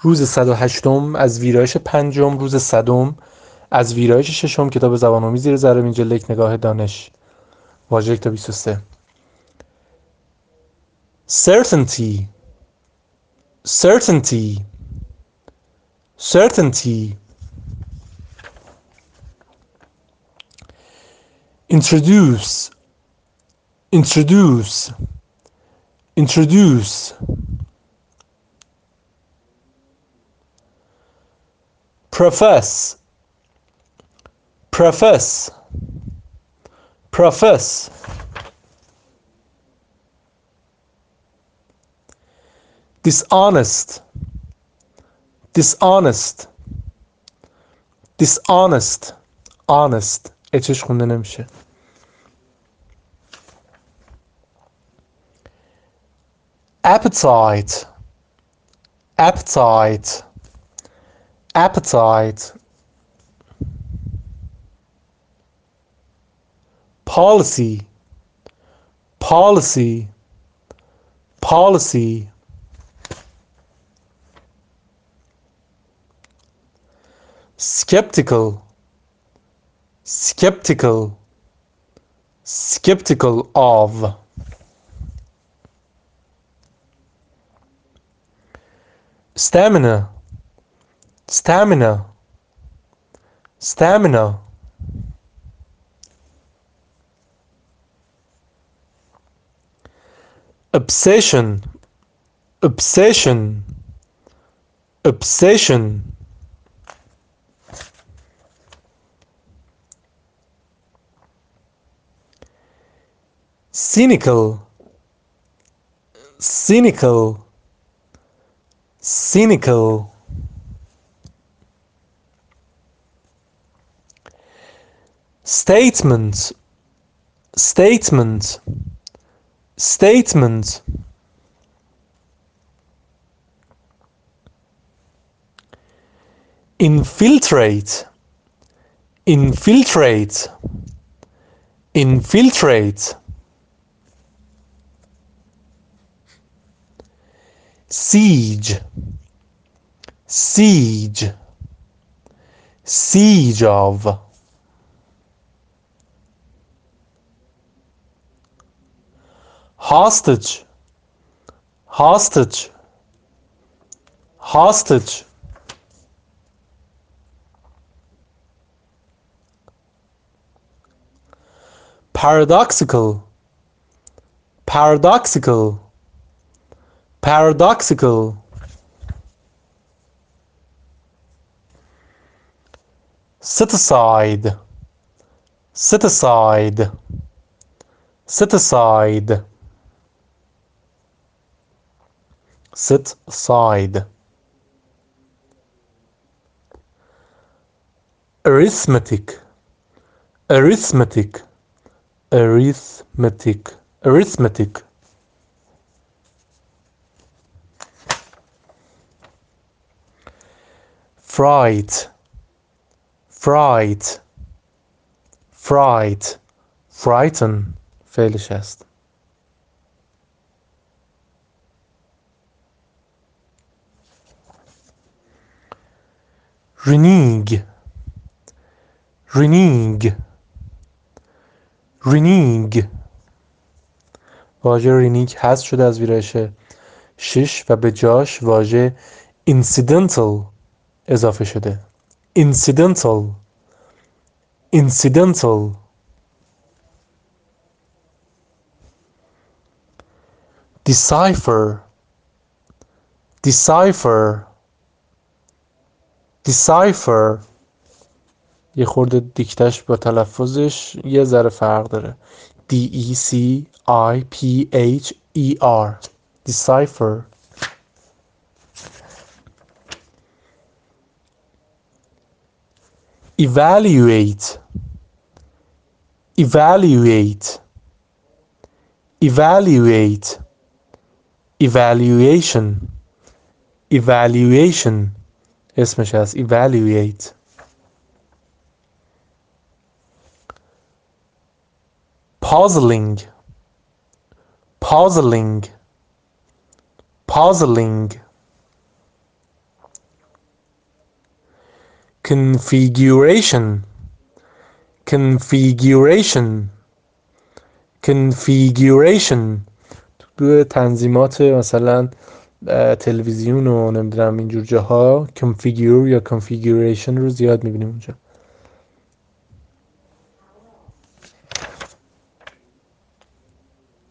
روز 108 از ویرایش پنجم، روز 100 از ویرایش ششم کتاب زبان‌آموزی زیر ذره جلد یک نگاه دانش. واژه تا 23. certainty certainty certainty introduce introduce introduce profess profess profess dishonest dishonest dishonest honest اچش خونده نمیشه. appetite appetite appetite policy policy policy skeptical skeptical skeptical of stamina stamina stamina obsession obsession obsession cynical cynical cynical statement statement statement infiltrate infiltrate infiltrate siege siege siege of hostage hostage hostage paradoxical paradoxical paradoxical set aside set aside set aside set aside arithmetic arithmetic arithmetic arithmetic fright fright fright frighten فعلش است. renege renege renege واژه رینیگ حذف شده از ویرایش 6 و به جاش واژه incidental اضافه شده. incidental incidental decipher decipher decipher یه خورده دیکتش با تلفظش یه ذره فرق داره. D-E-C-I-P-H-E-R decipher evaluate evaluate evaluate evaluation evaluation اسمش هست evaluate puzzling puzzling puzzling configuration configuration configuration تو تنظیمات مثلا تلویزیون و نمیدونم اینجور جاها configure یا configuration رو زیاد میبینیم اونجا.